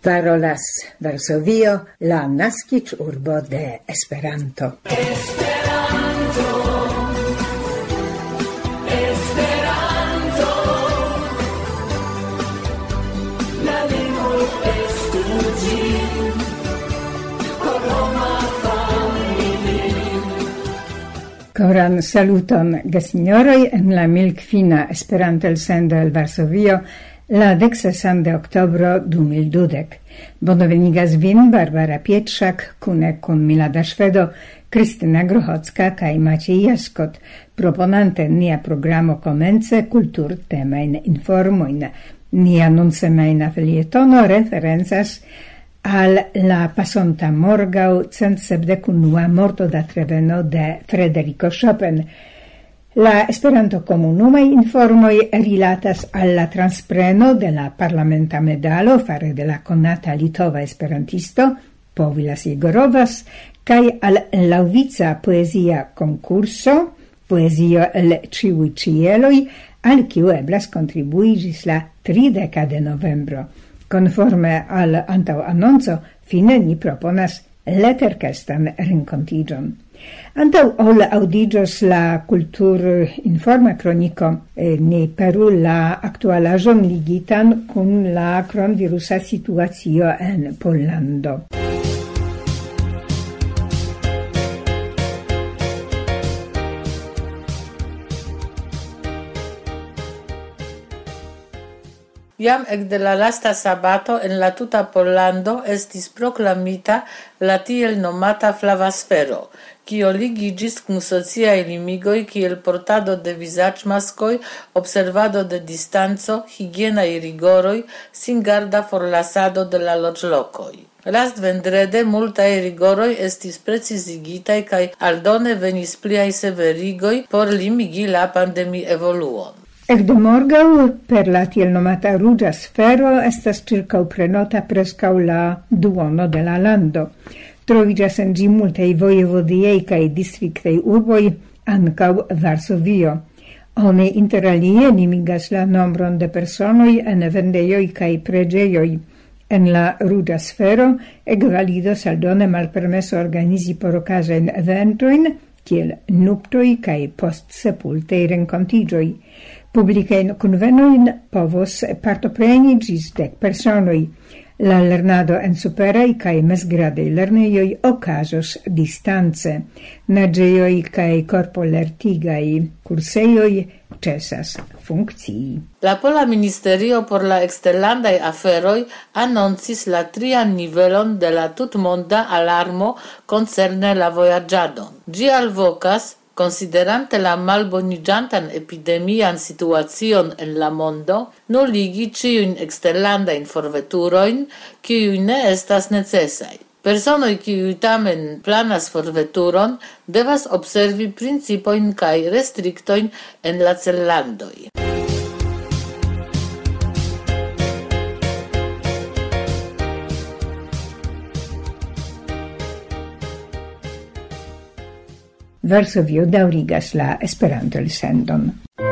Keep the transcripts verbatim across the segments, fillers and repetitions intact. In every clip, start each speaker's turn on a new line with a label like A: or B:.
A: Parolas Varsovio, la naskic urbo de Esperanto.
B: Esperanto, Esperanto, la lingvo estu ĝin, por homa familio.
C: Koran saluton, gesignoroj, en la milkfina Esperanto elsendo el Varsovio, la deksesan de oktobro du mil dudek. Bonvenigas vin Barbara Pietrzak, kune kun Milada Szwedo, Krystyna Grochocka kaj Maciej Jaskot, proponante nia programo komence kultur temajn informojn. Nia nuncemajna felietono referencas al la pasonta morgaŭ cent sepdek unua mortodatreveno de Frederico Chopin. La Esperanto komunumaj informoj rilatas al la transpreno de la parlamenta medalo fare de la konata litova esperantisto Povilas Jegorovas kaj al laŭvica poezia konkurso Poezio el ĉiuj ĉieloj, al kiu eblas kontribui ĝis la trideka de novembro. Konforme al antaŭanonco, fine ni proponas leterkestan renkontiĝon. Antau ol audigios la kultur informa kroniko, eh, ni peru la aktualaĵon ligitan kun la kronvirusa situacio en Pollando.
D: Jam ekde la lasta sabato en la tuta Pollando estis proklamita la tiel nomata flava sfero, kio ligigis kun sociaj limigoj kiel portado de vizaĝmaskoj, observado de distanco, higienaj rigoroj, singarda forlasado de la loĝlokoj. Last vendrede multaj rigoroj estis precizigitaj kaj aldone venis pliaj severigoj por limigi la pandemi evoluon.
C: Ekde morgaŭ per la tiel nomata ruĝa sfero estas ĉirkaŭprenota preskaŭ la duono de la lando. Troviĝas en ĝi multaj vojevodiaj kaj distriktej urboj, ankaŭ Varsovio. Oni interalie limigas la nombron de personoj en vendejoj kaj preĝejoj. En la ruĝa sfero ekvalidos aldone malpermeso organizi por okazajn eventojn, kiel nuptoj kaj postsepultaj renkontiĝoj. Publikajn kunvenojn povos partopreni ĝis dek personoj. La lernado en superaj kaj mezgradaj lernejoj okazos distance. Naĝejoj kaj korpolertigaj kursejoj ĉesas funkcii.
D: La Pola Ministerio por la eksterlandaj aferoj anoncis la trian nivelon de la tutmonda alarmo koncerne la vojaĝadon. Ĝi alvokas, considerante la malboniĝantan epidemian situacion en la mondo, nuligi ĉiujn eksterlandajn forveturojn, kiuj ne estas necesaj. Personoj, kiuj tamen planas forveturon, devas observi principojn kaj restriktojn en la cellandoj.
C: Varsovio daŭrigas la Esperanto-elsendon.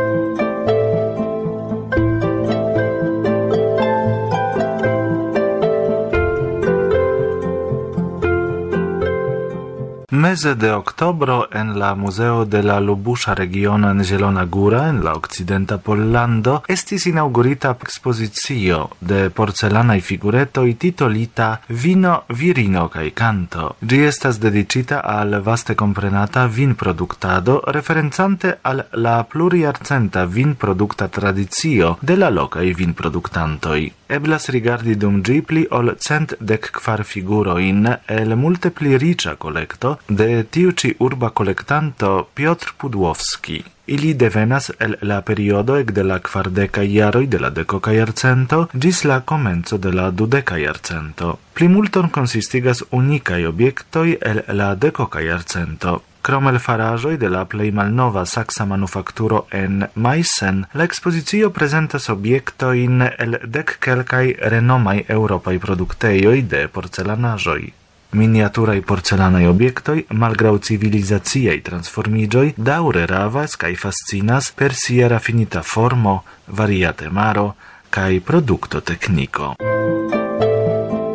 E: Meze de oktobro en la Museo de la Lubusza regiono en Zielona Góra en la okcidenta Pollando estis inaugurita ekspozicio de porcelanaj figuretoj titolita Vino, virino kaj kanto. Ĝi estas dediĉita al vaste komprenata vinproduktado, referencante al la plurjarcenta vinprodukta tradicio de la lokaj vinproduktantoj. Eblas rigardi dum ĝi pli ol cent dek kvar figurojn el multe pli riĉa kolekto de tiu ĉi urba kolektanto Piotr Pudłowski. Ili devenas el la periodo ekde la kvardekaj jaroj de la dekoka jarcento ĝis la komenco de la dudeka jarcento. Plimulton konsistigas unikaj objektoj el la dekoka jarcento. Krom el faraĵoj de la plej malnova saksa manufakturo en Meissen, la ekspozicio prezentas objektojn el dek kelkaj renomaj eŭropaj produktejoj de porcelanaĵoj. Miniaturaj porcelanaj objektoj, malgraŭ civilizaciaj transformiĝoj, daŭre ravas kaj fascinas per sia rafinita formo, varia temaro kaj produktotekniko.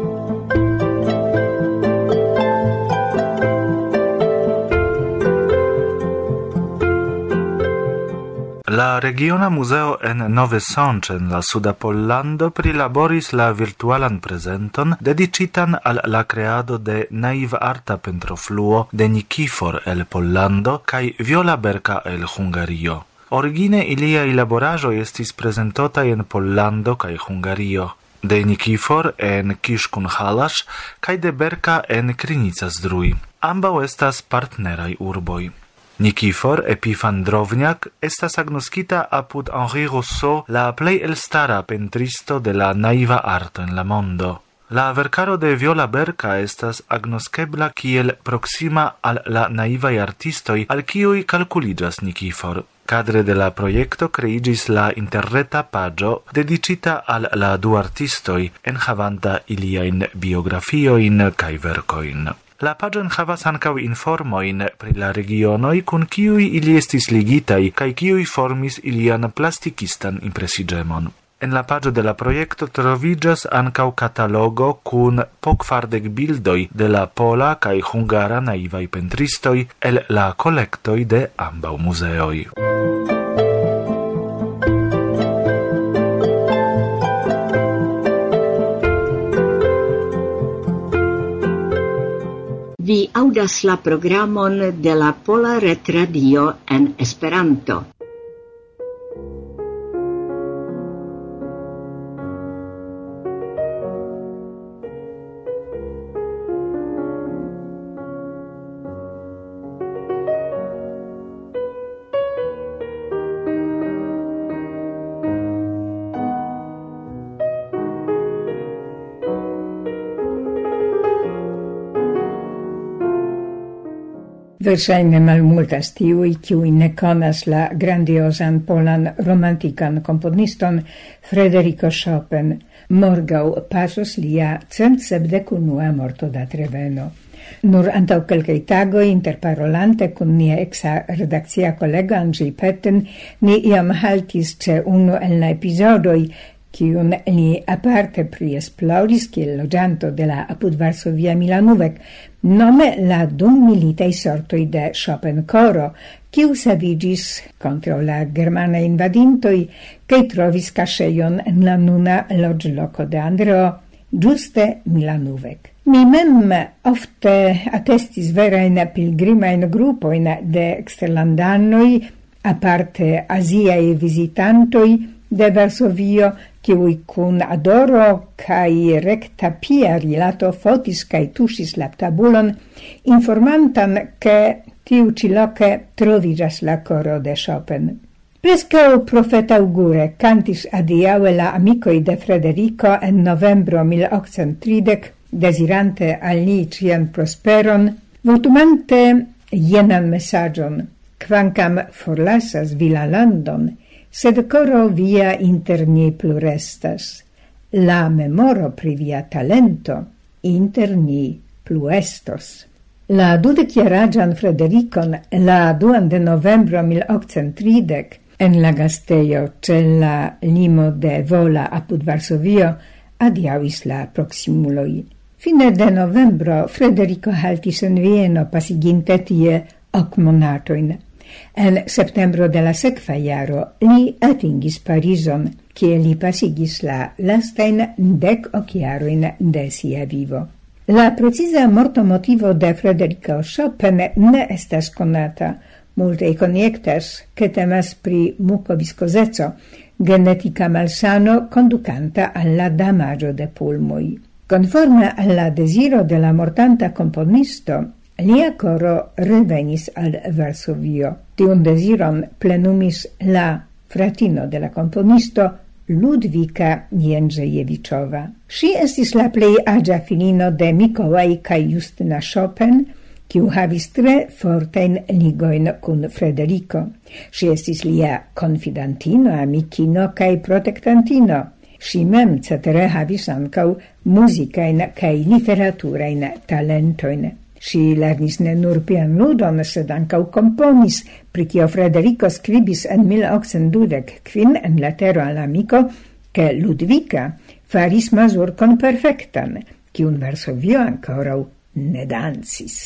E: La regiona museo en Nove Sącz en la suda Pollando prilaboris la virtualan prezenton dedicitan al la creado de naiva arta pentrofluo de Nikifor el Pollando kaj Viola Berka el Hungario. Origine ilia elaboraĵo estis prezentota en Pollando kaj Hungario. De Nikifor en Kiskun-Halas kaj de Berka en Krynica-Zdrój. Ambaŭ estas partneraj urboj. Nikifor Epifan Drowniak estas agnoskita apud Henri Rousseau la plej elstara pentristo de la naiva arto en la mondo. La verkaro de Viola Berka estas agnoskebla kiel proksima al la naivaj artistoj al kiuj kalkuliĝas Nikifor. Cadre de la proyecto creigis la interreta pagio dedicita al la du artistoi enhavanta iliain biografioin kai vercoin. La pagio enhavas ancau informoin pri la regionoi cun kiui ili estis ligitai kai kiui formis ilian plastikistan impresigemon. En la pagio de la proyecto trovigas ancau catalogo cun pokvardek bildoi de la pola kai hungara naivai pentristoi el la colectoi de ambau museoi.
F: Vi audas la programon de la Pola Retradio en Esperanto.
C: Verŝajne malmultas tiuj, kiuj ne konas la grandiozan polan romantikan komponiston Frederico Chopin. Morgaŭ pasos lia cent sepdek unua mortodatreveno. Nur antaŭ kelkaj tagoj, interparolante kun nia eksa redakcia kolego Andrzej Petten, ni iam haltis ĉe unu el la epizodoj, kiun li aparte priesploris kiel loĝanto de la apud Varsovia Milanuvek, nome la dum militaj sortoj de Chopin-koro, kiu savigis kontraŭ la germanaj invadintoj kaj trovis kaŝejon en la nuna loĝloko de Andreo, ĝuste Milanuvek. Mi mem ofte atestis verajn pilgrimajn grupojn de eksterlandanoj, aparte aziaj vizitantoj de Varsovio, kiuj kun adoro kaj rekta pia rilato fotis kaj tuŝis la tabulon, informantan ke tiu ĉi loke troviĝas la koro de Chopin. Preskaŭ profetaŭgure kantis adiaŭe la amikoj de Frederico en novembro mil okcent tridek, dezirante al li ĉian prosperon, votumante jenan mesaĝon: kvankam forlasas vi la landon, sed coro via inter ni plurestas. La memoro pri via talento inter ni pluestos. La dudekjaraĝan Fredericon la duan de novembro mil okcent tridek en la gastejo ĉe la limo de Vola apud Varsovio adiaŭis la proksimuloj. Fine de novembro Frederico haltis en Vieno, pasiginte tie ok monatojn. En septembro de la sekva jaro li atingis Parizon, kie li pasigis la lastajn dek ok jarojn de sia vivo. La preciza mortomotivo de Frederico Chopin ne estas konata. Multaj konjektas, ke temas pri mukoviskozeco, genetika malsano kondukanta al la damaĝo de pulmoj. Conforme alla desiro de la mortanta componisto, lia coro revenis al Varsovio. Tiun desiron plenumis la fratino de la componisto Ludwika Jędrzejewiczowa. Si estis la plej aĝa filino de Mikołaj kaj Justyna Chopin, kiu havis tre fortajn ligojn kun Frederico. Si estis lia konfidantino, amikino kaj protektantino. Si mem cetere havis ankaŭ muzikajn kaj literaturajn talentojn. Si lernis ne nur pianludon, sed ankaŭ komponis, pri kio Frederico skribis en mil okcent dudek kvin en letero al amiko, ke Ludwika faris mazurkon perfektan, kiun Varsovio ankoraŭ ne dancis.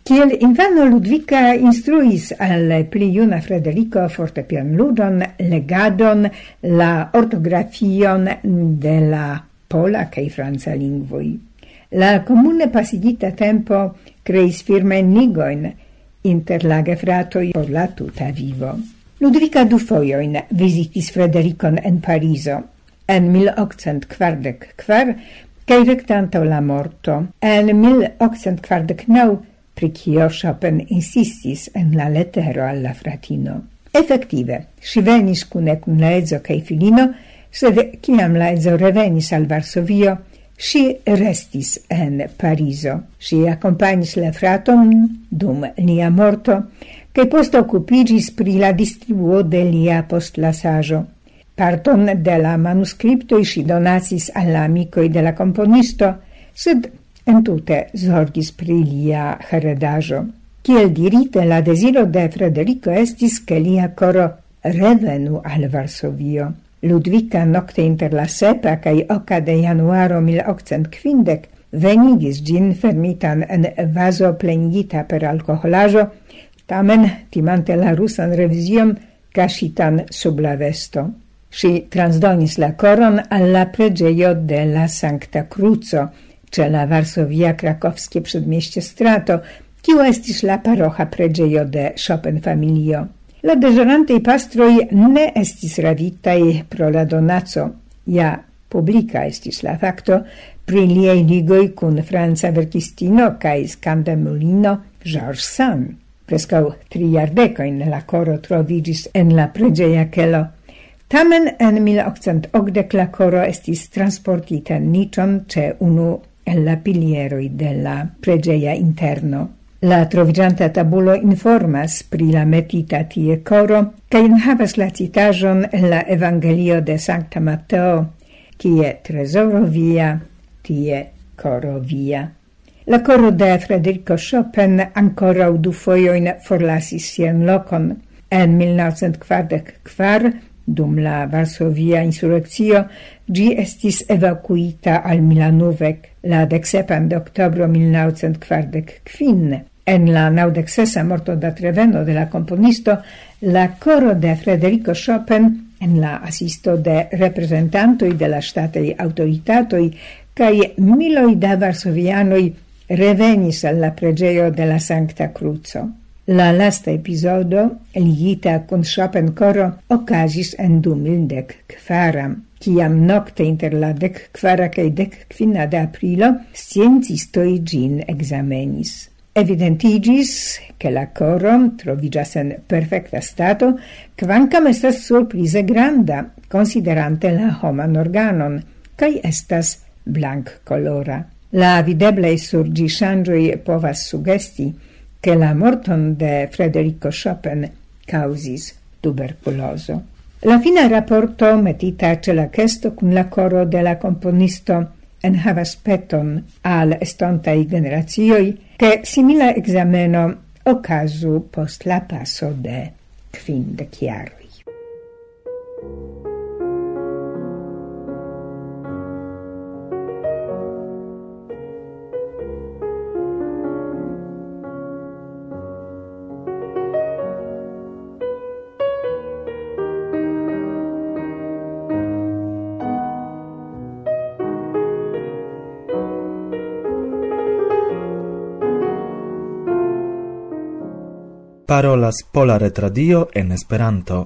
C: Kiel infano Ludwika instruis al pli juna Frederico fortepian ludon, legadon, la ortografion de la pola kaj franca lingvoj. La comune pasigita tempo creis firmen ligojn inter la gefratoj por la tuta vivo. Ludwika du fojoin visitis Fredericon en Parizo, en mil oktcent kvardek kvar, kaj rektanto la morto, en mil oktcent kvardek naŭ, pri kio Chopin insistis en la lettero alla fratino. Effektive, si venis cune cum la edzo cae filino, sed ciam la edzo revenis al Varsovio, si restis en Parizo. Si accompagnis la fraton dum lia morto, cae post occupigis pri la distribuo de lia postlasajo. Parton de la manuscriptoi si donacis alla amicoi de la componisto, sed entute zorgis pri lia heredajo. Kiel dirite, la desiro de Frederico estis che lia coro revenu al Varsovio. Ludwika nocte inter la sepa cae oca de januaro mil oktcent kvindek venigis gin fermitan en vaso plenigita per alkoholajo, tamen timante la rusan revizion cascitan sub la vesto. Si transdonis la coron alla pregeio de la Sancta Cruzo, ce la Varsovia krakowskie przedmieście strato, kiu estis la parocha pregeio de Chopin familio. La deĵorantej pastroj ne estis ravitaj pro la donaco. Ja publika estis la fakto pri liaj ligoj kun franca verkistino kaj skandemulino Georges Sand. Preskaŭ tri jardekojn la koro troviĝis en la preĝeja kelo. Tamen en mil oktcent okdek la koro estis transportita niĉon ĉe unu el la pilieroi de la pregeia interno. La troviĝanta tabulo informas pri la metita tie coro, kaj enhavas la citaĵon en la Evangelio de Sancta Mateo, kie trezoro via, tie coro via. La coro de Frederico Chopin ankoraŭ du fojojn forlasis sian lokon. En mil naŭcent kvardek kvar, dum la Varsovia insurrekcio, gi estis evacuita al Milanovek la deksepan de oktobro mil naŭcent kvardek kvin. En la naŭdek sesa morto da Treveno de la komponisto, la coro de Frederico Chopin, en la asisto de reprezentantoj de la ŝtataj aŭtoritatoj kaj miloj da varsovianoj revenis al la preĝejo de la Sancta Cruzo. La lasta episodo, ligita con Chopin coro, okazis en du mil dek kvara, kiam nocte inter la dek kvara kaj dek kvina de aprilo sciencistoj ĝin ekzamenis. Evidentigis, che la coro troviĝas en perfekta stato, kvankam estas surprize granda, considerante la homan organon, kaj estas blank-colora. La videblaj sur ĝi ŝanĝoj povas sugesti, che la morton de Frederico Chopin causis tuberculoso. La fina rapporto metita ce la kesto kun la coro de la componisto enhavas peton al estontaj generacioj, che simila exameno ocasu post la paso de kvindek jaroj.
E: Parolas Pola Retradio en Esperanto.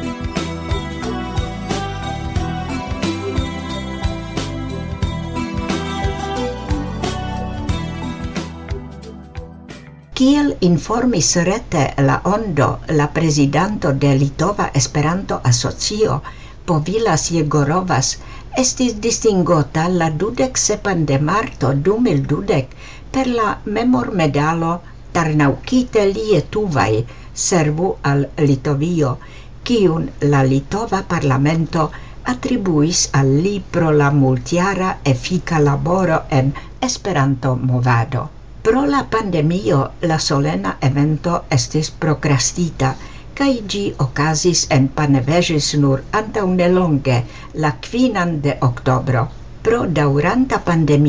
F: Kiel informis rete la Ondo, la prezidanto de Litova Esperanto Asocio, Povilas Jegorovas, estis distingota la dudek sepan de marto du mil dudek per la memormedalo Tarnaukite Lietuvai servu al Litovio, kiun la Litova Parlamento attribuis al li pro la multjara efika laboro en Esperanto movado. Pro la pandemio la solena evento estis prokrastita, kaj ĝi okazis en Panevėžis nur antaŭ nelonge, la kvinan de oktobro. Pro daŭranta pandemio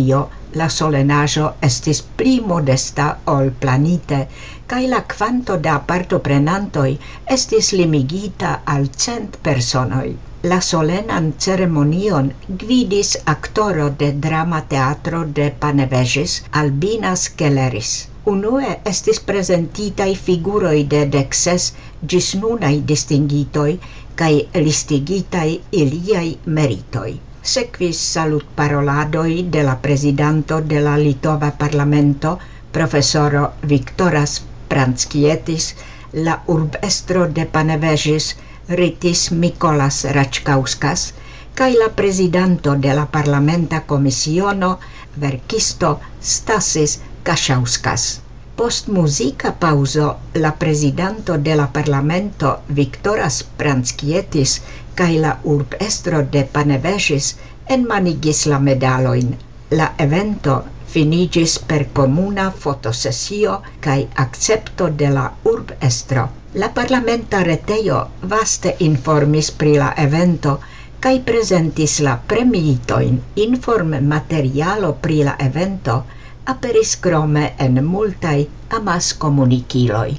F: La solenaĵo estis pli modesta ol planite, kaj la kvanto da partoprenantoj estis limigita al cent personoj. La solenan ceremonion gvidis aktoro de drama teatro de Panevėžys, Albinas Kelleris. Unue estis prezentitaj figuroj de dekses ĝis nunaj distingitoj kaj listigitaj iliaj meritoj. Sekvis salutparoladoj de la prezidanto de la Litova parlamento, profesoro Viktoras Pranckietis, la urbestro de Panevėžys, Rytis Mykolas Račkauskas, kaj la prezidanto de la parlamenta komisiono, verkisto Stasis Kašauskas. Post muzika pauzo, la prezidanto de la parlamento Viktoras Pranckietis kaj la urbestro de Panevėžys enmanigis la medalojn. La evento finiĝis per komuna fotosesio kaj akcepto de la urbestro. La parlamenta retejo vaste informis pri la evento kaj prezentis la premiitojn. Informmaterialo pri la evento aperis krome en multaj amaskomunikiloj.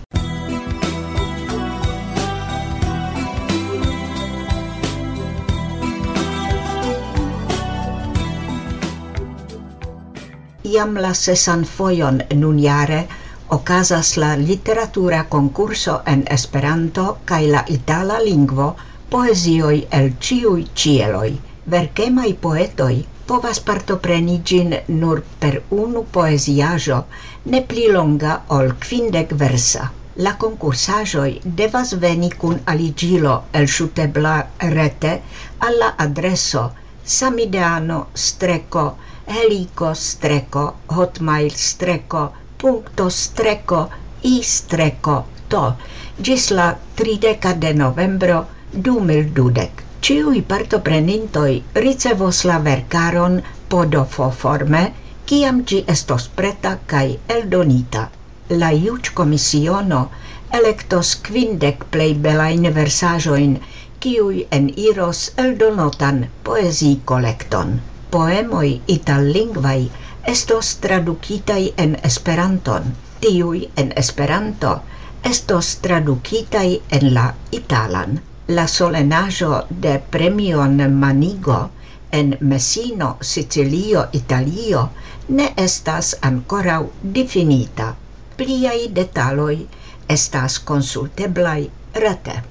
F: Iam la sesan fojon nunjare okazas la literatura konkurso en Esperanto kaj la itala lingvo poezioj el ĉiuj ĉieloj. Verkemaj poetoj povas partopreni ĝin nur per unu poeziaĵo ne pli longa ol kvindek versa. La konkursaĵoj devas veni kun aliĝilo elŝutebla rete al la adreso samideano streko heliko streko hotmail streko punkto streko i streko to ĝis la trideka de novembro du mil dudek. Ĉiuj partoprenintoj ricevos la verkaron podofo-forme, kiam ĝi estos preta kaj eldonita. La juĝkomisiono elektos kvindek plej belajn versaĵojn, kiuj eniros eldonotan poezii-kolekton. Poemoj itallingvaj estos tradukitaj en Esperanton. Tiuj en Esperanto estos tradukitaj en la italan. La solenaĵo de premion Manigo en Messino, Sicilio, Italio ne estas ankoraŭ difinita. Pliaj detaloj estas konsulteblaj rete.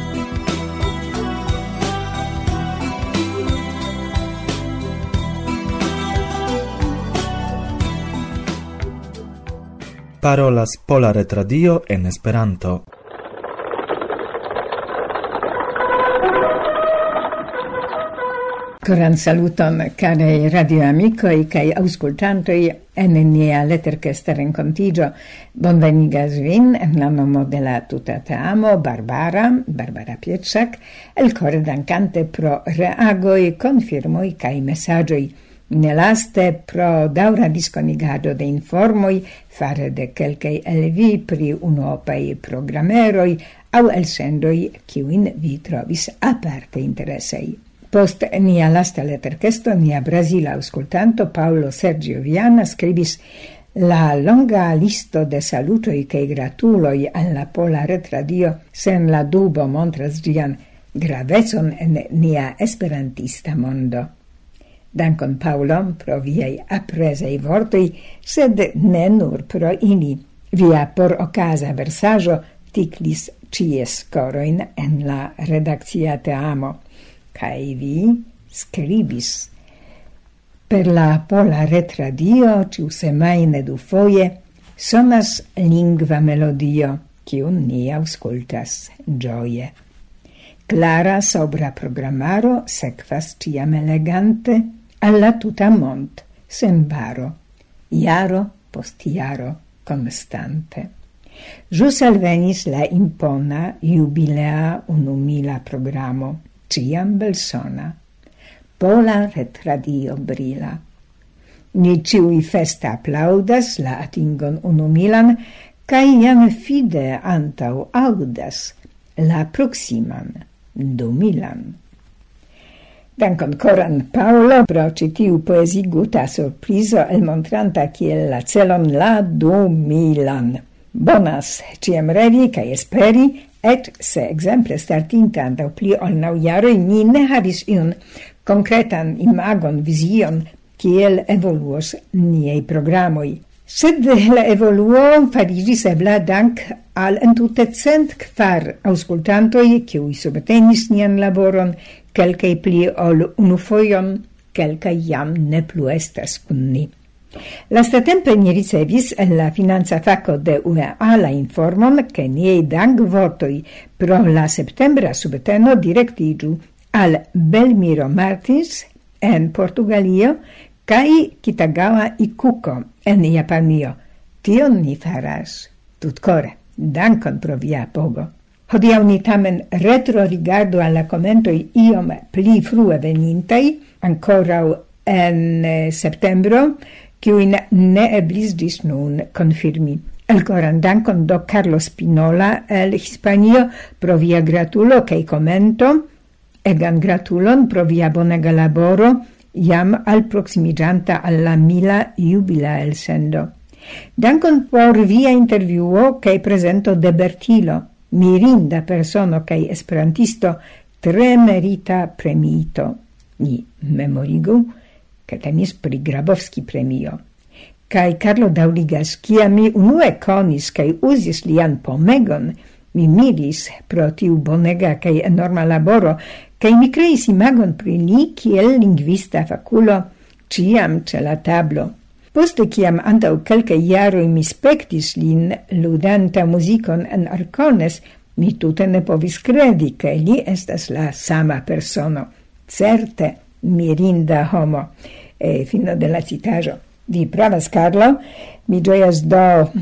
E: Parolas Pola Retradio en Esperanto.
C: Koran saluton, carei radioamicoi kai auscultantoi en nia letterkesta renkontigio. Bonvenigas vin en la nomo de la tuta teamo Barbara, Barbara Pietrzak, el core dankante pro reagoi, confirmoi kai messagioi. Nelaste pro daura disconigado de informoi fare de kelkei el vi pri unuopei programeroi au elsendoi kiuin vi trovis aparte interessei. Post nia lasta letterkesto, nia Brasila auscultanto Paulo Sergio Viana scribis la longa listo de salutoi cae gratuloi alla Pola Retradio sen la dubo montras gian gravezon en nia esperantista mondo. Dankon Paulo pro viei apresei vortoi, sed ne nur pro ili. Via por ocasa versaggio ticlis cies coroin en la redaccia teamo. Kai vi scribis per la Pola Retradio ciu semaine du foie sonas lingva melodio cium ni auscultas gioie. Clara sobra programaro sekvas ciam elegante alla tuta mont sen baro, iaro post iaro constante. Jus alvenis la impona jubilea unumila programo, ciam belsona. Pola Retradio brila. Ni ciui festa applaudas la atingon unumilan, cae jam fide antau audas la proximan dumilan. Dankon koran Paolo pro ci tiu poesiguta surprizo el montranta kiel la celon la du milan. Bonas ciam revi kai esperi, et se exemple startinta da pli ol nau jaroi ni ne havis iun concretan imagon, vision, kiel evoluos niei programoi. Sed la evoluo farigis ebla dank al entute cent kvar auscultantoi kiui subtenis nian laboron, kelkaj pli ol unu fojon, kelkaj jam ne plu estas kun ni. Lastatempe ni ricevis en la finanza faco de U E A la informon che niei dank vortoi pro la septembra subteno directigiu al Belmiro Martins en Portugalio kai Kitagawa Ikuko en Japanio. Tion ni faras tutcore. Dankon pro via apogo. Hodiaŭ ni tamen retro rigardu al la komentoj iom pli frue venintaj, ankoraŭ en eh, septembro, kiujn ne eblis ĝis nun konfirmi. Elkoran dankon do Carlo Spinola el Hispanio pro via gratulo kaj komento, egan gratulon pro via bonega laboro, jam alproximiĝanta al la mila jubila elsendo. Dankon por via intervjuo kaj prezento de Bertilo, mirinda persono kaj esperantisto, tre merita premiito. Ni memorigu, ke temis pri Grabowski premio. Kaj Carlo daŭrigas, kiam mi unue konis kaj uzis lian pomegon, mi miris pro tiu bonega kaj enorma laboro, kaj mi kreis imagon pri li kiel lingvista fakulo, ĉiam ĉe la tablo. Poste kiam antau kelkaj jaroj mi spektis lin ludanta muzikon en Arcones, mi tute ne povis kredi, ke li estas la sama persono. Certe mirinda homo. E fino de la citaĵo. Vi pravas, Carlo, mi ĝojas do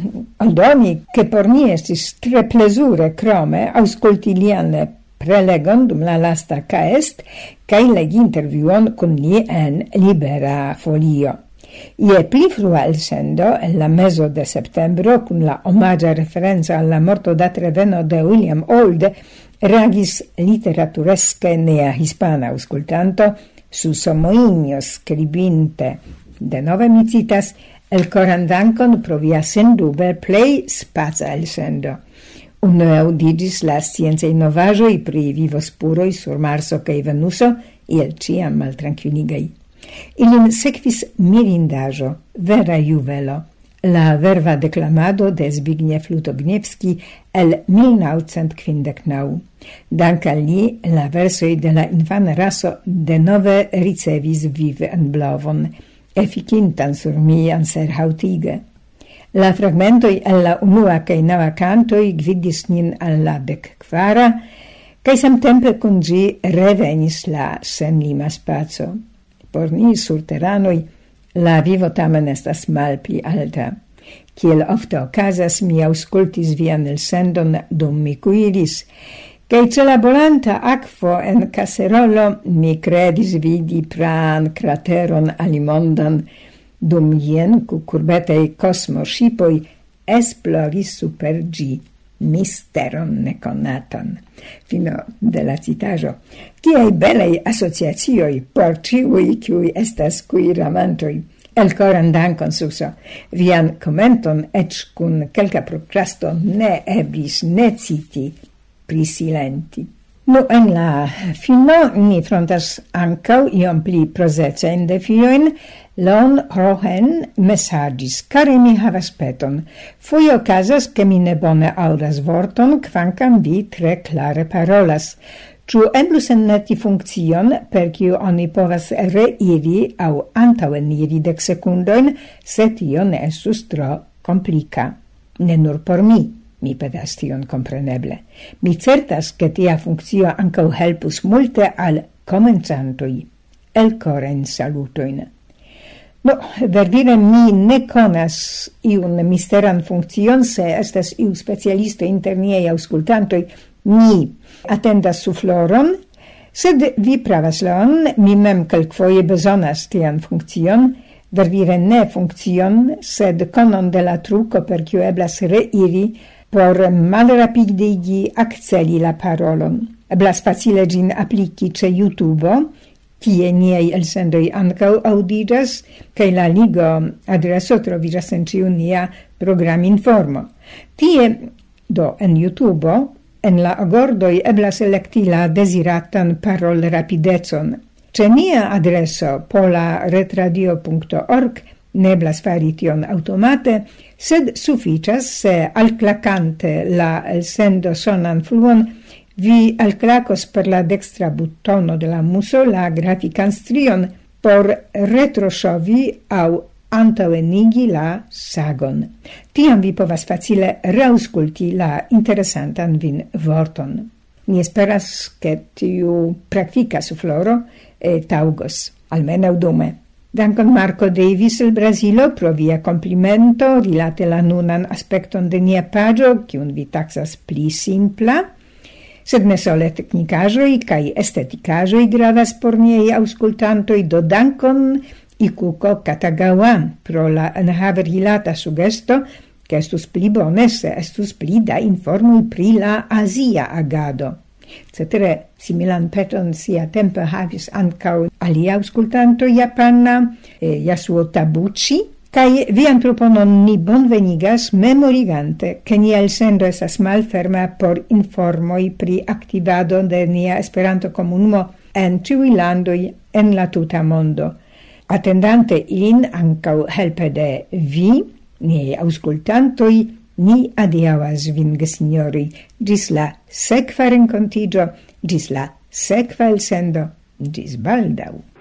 C: aldoni, ke por ni estis tre plezure krome aŭskulti lian prelegon dum la lasta K est kaj legi intervjuon kun li en Libera Folio. Ie pli frua elsendo, en la mezo de septembro, kun la omaĝa referenza alla morto da Treveno de William Old, reagis literaturesque nea hispana auscultanto, su Somoinio scribinte, de nove mi citas, el coran dankon pro via sendube plei spaca elsendo. Uno audigis la scienze innovaĵoj pri vivospuroj sur Marso kaj Venuso, iel ciam maltrankviligai. Ilin sekvis mirindaĵo, vera juvelo, la verva declamado de Zbigniew Lutogniewski el mil naŭcent kvindek naŭ. Dank al li, la versoj de la infana raso denove ricevis vive en blovon, efikintan sur mian serhaŭtige. La fragmentoj el la unua kaj naŭa kantoj gvidis nin al la dekkvara, kaj samtempe kun ĝi revenis la senlima spaco. Por ni surteranoj la vivo tamen estas malpli alta. Kiel ofte okazas, mi aŭskultis vian elsendon dum mi kuiris, kaj ĉe la bolanta akvo en kaserolo mi kredis vidi praan krateron alimondan, dum jen kukurbetaj kosmoŝipoj esploris super ĝi misteron nekonatan. Fino de la citaĵo. Kiaj belaj asociacioj por ĉiuj, kiuj estas kuiramantoj. Elkoran dankon, Suso. Vian komenton eĉ kun kelka prokrasto ne eblis ne citi prisilenti. Nu, en la fino ni frontas ankaŭ iom pli prozecajn defiojn. Lon Rohen messagis, care mi havas peton. Foje okazas, ke mi ne bone aŭdas vorton, kvankam vi tre klare parolas. Ĉu eblus enneti funkcion, per kiu oni povas reiri aŭ antaŭeniri dek sekundojn, se tio ne estus tro komplika? Ne nur por mi, mi pedas tion kompreneble. Mi certas, ke tia funkcio ankaŭ helpus multe al komencantoj. Elkorajn salutojn. No, verdire mi ne conas iun misteran funkcion, se estas iu specialisto inter niei auscultantoi, mi attendas sufloron, sed vi pravas lon, mi mem kelkfoje bezonas tian funkcion, verdire ne funkcion, sed konon de la truco per kiu eblas reiri por malrapidigi akceli la parolon. Eblas facile gin apliki ĉe YouTube, Tie niei elsendoi ancau audigas, cae la ligo adreso trovigas en ciu nia program informo. Tie, do, en YouTube, en la agordoi eblas electi la desiratan parol rapidecon. Ce nia adreso pola retradio punto org neblas fari tion automate, sed sufficias se alclacante la elsendo sonan fluon vi alclacos per la dextra buttono de la muso la grafican strion por retroshovi au antauenigi la sagon. Tiam vi povas facile reausculti la interesantan vin vorton. Ni esperas che tiu practica su floro e taugos, almenau dume. Dankon Marco Davis el Brasilo pro via complimento rilate la nunan aspecton de nia pagio, kiun vi taxas pli simpla, sed ne sole tecnicajoi cae esteticajoi gravas por niei auscultantoi, do dankon Ikuko Katagawa pro la enhave rilata sugesto, che estus pli bone se estus pli da informui pri la Asia agado. Cetere, similan peton sia tempe havis ancau alia auscultanto japana, eh, Yasuo Tabuchi, cae vian proponon ni bonvenigas memorigante che nia elsendo esas malferma por informoi pri activado de nia Esperanto comunumo en ciui landoi en la tuta mondo. Attendante ilin ancau helpe de vi, niei auscultantoi, ni adiavas vin gesignori, gis la sekva rencontigio, gis la sekva elsendo, gis baldau.